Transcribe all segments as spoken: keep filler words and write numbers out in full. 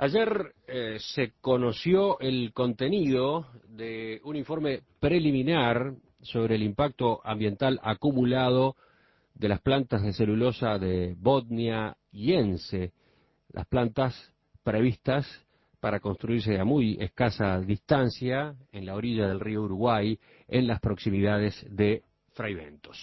Ayer eh, se conoció el contenido de un informe preliminar sobre el impacto ambiental acumulado de las plantas de celulosa de Botnia y Ence, las plantas previstas para construirse a muy escasa distancia en la orilla del río Uruguay, en las proximidades de Fraiventos.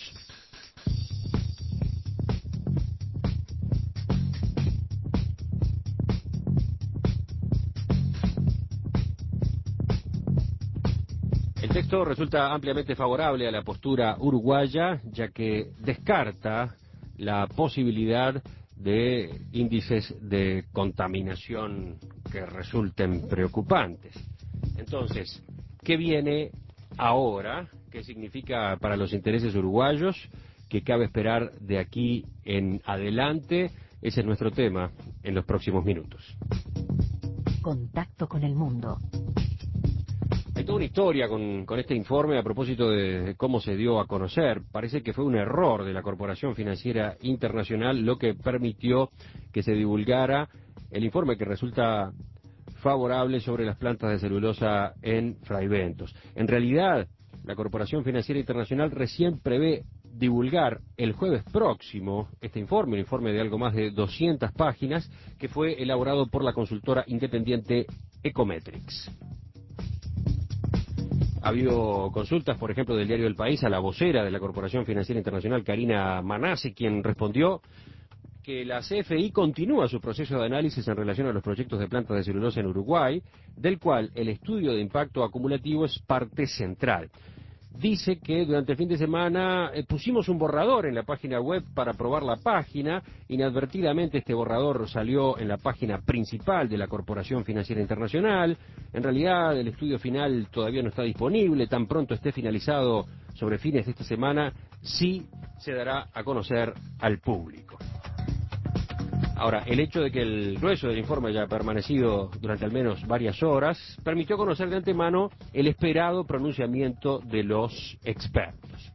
El texto resulta ampliamente favorable a la postura uruguaya, ya que descarta la posibilidad de índices de contaminación que resulten preocupantes. Entonces, ¿qué viene ahora? ¿Qué significa para los intereses uruguayos? ¿Qué cabe esperar de aquí en adelante? Ese es nuestro tema en los próximos minutos. Contacto con el mundo. Hay toda una historia con, con este informe a propósito de, de cómo se dio a conocer. Parece que fue un error de la Corporación Financiera Internacional lo que permitió que se divulgara el informe que resulta favorable sobre las plantas de celulosa en Fraiventos. En realidad, la Corporación Financiera Internacional recién prevé divulgar el jueves próximo este informe, un informe de algo más de doscientas páginas, que fue elaborado por la consultora independiente Ecometrics. Ha habido consultas, por ejemplo, del diario El País a la vocera de la Corporación Financiera Internacional, Karina Manassi, quien respondió que la C F I continúa su proceso de análisis en relación a los proyectos de plantas de celulosa en Uruguay, del cual el estudio de impacto acumulativo es parte central. Dice que durante el fin de semana eh, pusimos un borrador en la página web para probar la página. Inadvertidamente este borrador salió en la página principal de la Corporación Financiera Internacional. En realidad el estudio final todavía no está disponible. Tan pronto esté finalizado sobre fines de esta semana, sí se dará a conocer al público. Ahora, el hecho de que el grueso del informe haya permanecido durante al menos varias horas permitió conocer de antemano el esperado pronunciamiento de los expertos.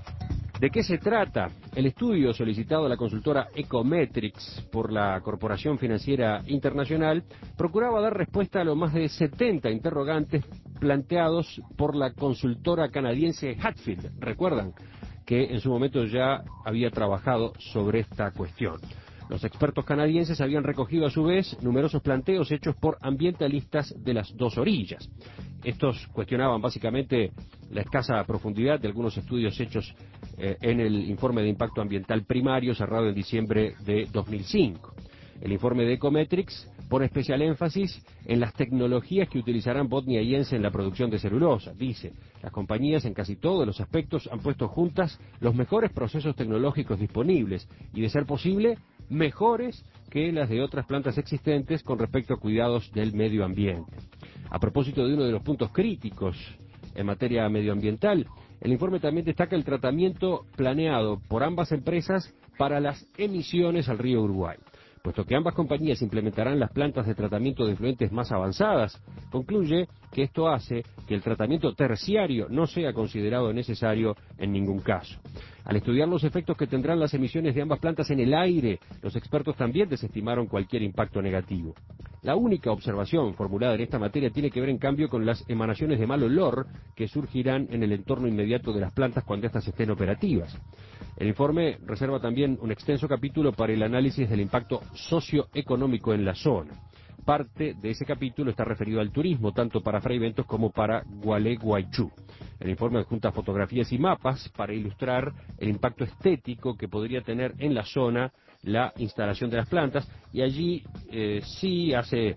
¿De qué se trata? El estudio solicitado a la consultora Ecometrics por la Corporación Financiera Internacional procuraba dar respuesta a los más de setenta interrogantes planteados por la consultora canadiense Hatfield. ¿Recuerdan? Que en su momento ya había trabajado sobre esta cuestión. Los expertos canadienses habían recogido a su vez numerosos planteos hechos por ambientalistas de las dos orillas. Estos cuestionaban básicamente la escasa profundidad de algunos estudios hechos eh, en el informe de impacto ambiental primario cerrado en diciembre de dos mil cinco. El informe de Ecometrics pone especial énfasis en las tecnologías que utilizarán Botnia y Ence en la producción de celulosa. Dice, las compañías en casi todos los aspectos han puesto juntas los mejores procesos tecnológicos disponibles y, de ser posible, mejores que las de otras plantas existentes con respecto a cuidados del medio ambiente. A propósito de uno de los puntos críticos en materia medioambiental, el informe también destaca el tratamiento planeado por ambas empresas para las emisiones al río Uruguay. Puesto que ambas compañías implementarán las plantas de tratamiento de efluentes más avanzadas, concluye que esto hace que el tratamiento terciario no sea considerado necesario en ningún caso. Al estudiar los efectos que tendrán las emisiones de ambas plantas en el aire, los expertos también desestimaron cualquier impacto negativo. La única observación formulada en esta materia tiene que ver en cambio con las emanaciones de mal olor que surgirán en el entorno inmediato de las plantas cuando éstas estén operativas. El informe reserva también un extenso capítulo para el análisis del impacto socioeconómico en la zona. Parte de ese capítulo está referido al turismo, tanto para Fraiventos como para Gualeguaychú. El informe adjunta fotografías y mapas para ilustrar el impacto estético que podría tener en la zona la instalación de las plantas, y allí eh, sí hace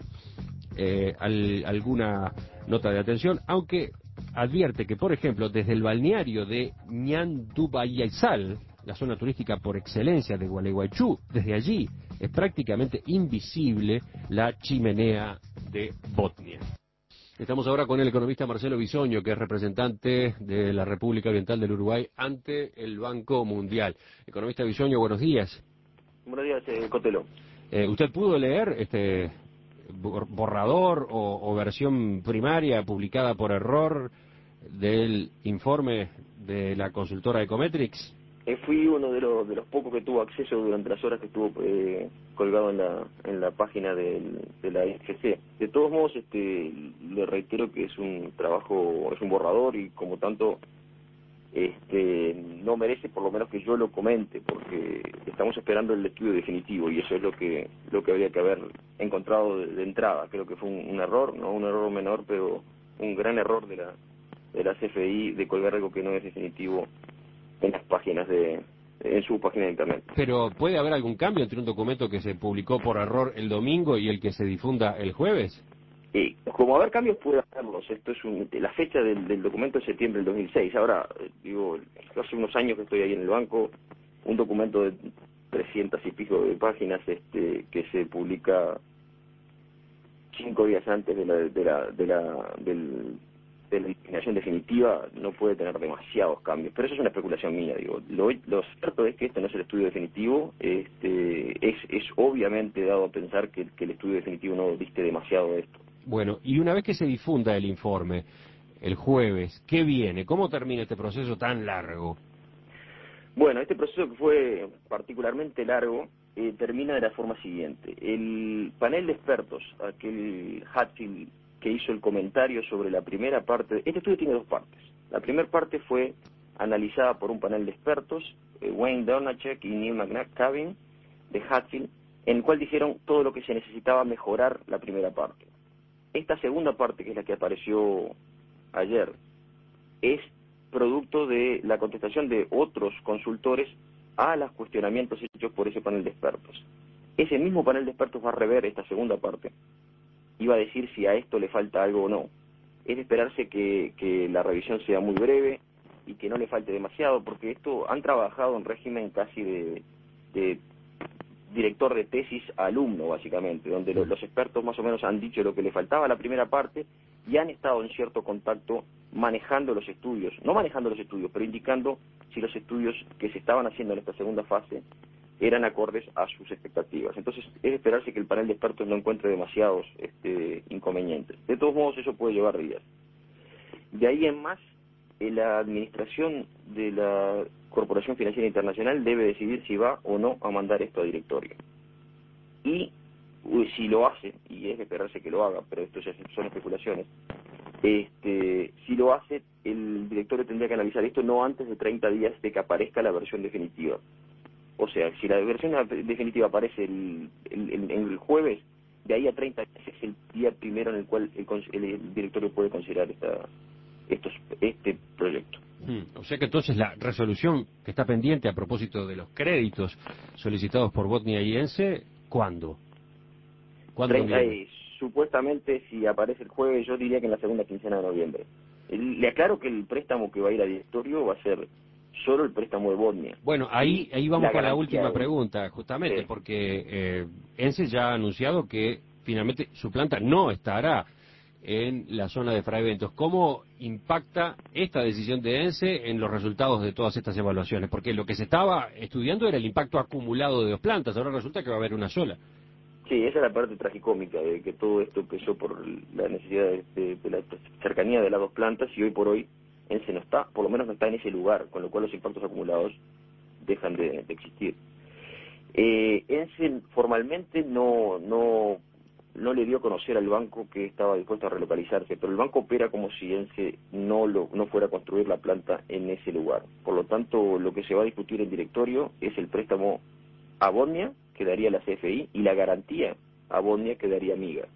eh, al, alguna nota de atención, aunque advierte que, por ejemplo, desde el balneario de Ñandubayazal, la zona turística por excelencia de Gualeguaychú, desde allí es prácticamente invisible la chimenea de Botnia. Estamos ahora con el economista Marcelo Bisoño, que es representante de la República Oriental del Uruguay ante el Banco Mundial. Economista Bisoño, buenos días. Buenos días, eh, Cotelo. Eh, ¿Usted pudo leer este borrador o, o versión primaria publicada por error del informe de la consultora Ecometrics? Eh, fui uno de los, de los pocos que tuvo acceso durante las horas que estuvo eh, colgado en la, en la página del, de la I F C. De todos modos, este, le reitero que es un trabajo, es un borrador y como tanto este, no merece por lo menos que yo lo comente, porque estamos esperando el estudio definitivo y eso es lo que lo que habría que haber encontrado de, de entrada. Creo que fue un, un error, no un error menor, pero un gran error de la, de la C F I de colgar algo que no es definitivo en las páginas de, en su página de internet. Pero ¿puede haber algún cambio entre un documento que se publicó por error el domingo y el que se difunda el jueves? Eh, como haber cambios puede haberlos. Esto es un, la fecha del, del documento es septiembre del dos mil seis. Ahora, eh, digo, hace unos años que estoy ahí en el banco, un documento de trescientas y pico de páginas este, que se publica cinco días antes de la, de la, de la, del, de la designación definitiva no puede tener demasiados cambios, pero eso es una especulación mía, digo. Lo, lo cierto es que este no es el estudio definitivo, este, es, es obviamente dado a pensar que, que el estudio definitivo no diste demasiado de esto. Bueno, y una vez que se difunda el informe, el jueves, ¿qué viene? ¿Cómo termina este proceso tan largo? Bueno, este proceso que fue particularmente largo eh, termina de la forma siguiente. El panel de expertos, aquel Hatfield que hizo el comentario sobre la primera parte, este estudio tiene dos partes. La primera parte fue analizada por un panel de expertos, eh, Wayne Dornachek y Neil McNabb de Hatfield, en el cual dijeron todo lo que se necesitaba mejorar la primera parte. Esta segunda parte, que es la que apareció ayer, es producto de la contestación de otros consultores a los cuestionamientos hechos por ese panel de expertos. Ese mismo panel de expertos va a rever esta segunda parte y va a decir si a esto le falta algo o no. Es de esperarse que, que la revisión sea muy breve y que no le falte demasiado, porque esto han trabajado en régimen casi de, de director de tesis a alumno, básicamente, donde lo, los expertos más o menos han dicho lo que le faltaba a la primera parte y han estado en cierto contacto manejando los estudios, no manejando los estudios, pero indicando si los estudios que se estaban haciendo en esta segunda fase eran acordes a sus expectativas. Entonces, es de esperarse que el panel de expertos no encuentre demasiados este, inconvenientes. De todos modos, eso puede llevar días. De ahí en más, eh, la administración de la Corporación Financiera Internacional debe decidir si va o no a mandar esto a directorio. Y uy, si lo hace, y es de esperarse que lo haga, pero esto ya son especulaciones, este, si lo hace, el directorio tendría que analizar esto no antes de treinta días de que aparezca la versión definitiva. O sea, si la versión definitiva aparece el, el, el, el jueves, de ahí a treinta días es el día primero en el cual el, el, el directorio puede considerar esta, estos, este proyecto. Hmm. O sea que entonces la resolución que está pendiente a propósito de los créditos solicitados por Bosnia y Ence, ¿cuándo? ¿Cuándo treinta, viene? eh, supuestamente, si aparece el jueves, yo diría que en la segunda quincena de noviembre. El, le aclaro que el préstamo que va a ir a directorio va a ser solo el préstamo de Bosnia. Bueno, ahí ahí vamos la con la garantía última de... pregunta, justamente, Sí. porque eh, Ence ya ha anunciado que finalmente su planta no estará en la zona de Fraiventos. ¿Cómo impacta esta decisión de Ence en los resultados de todas estas evaluaciones? Porque lo que se estaba estudiando era el impacto acumulado de dos plantas, ahora resulta que va a haber una sola. Sí, esa es la parte tragicómica, de que todo esto empezó por la necesidad de, de, de la cercanía de las dos plantas y hoy por hoy Ence no está, por lo menos no está en ese lugar, con lo cual los impactos acumulados dejan de, de existir. Eh, Ence formalmente no, no, no le dio a conocer al banco que estaba dispuesto a relocalizarse, pero el banco opera como si Ence no, lo, no fuera a construir la planta en ese lugar. Por lo tanto, lo que se va a discutir en directorio es el préstamo a Bosnia, que daría la C F I, y la garantía a Bosnia, que daría Miga.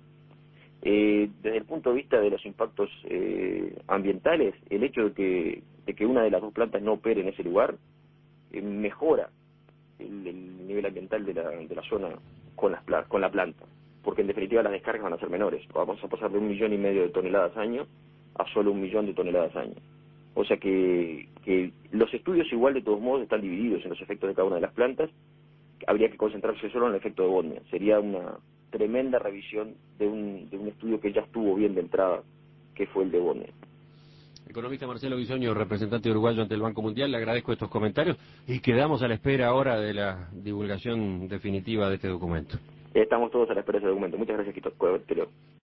Eh, desde el punto de vista de los impactos eh, ambientales, el hecho de que, de que una de las dos plantas no opere en ese lugar eh, mejora el, el nivel ambiental de la, de la zona con, las, con la planta, porque en definitiva las descargas van a ser menores. Vamos a pasar de un millón y medio de toneladas año a solo un millón de toneladas año. O sea que, que los estudios igual de todos modos están divididos en los efectos de cada una de las plantas. Habría que concentrarse solo en el efecto de Bosnia. Sería una tremenda revisión de un, de un estudio que ya estuvo bien de entrada, que fue el de Bosnia. Economista Marcelo Bisoño, representante uruguayo ante el Banco Mundial, le agradezco estos comentarios y quedamos a la espera ahora de la divulgación definitiva de este documento. Estamos todos a la espera de ese documento. Muchas gracias, Quito.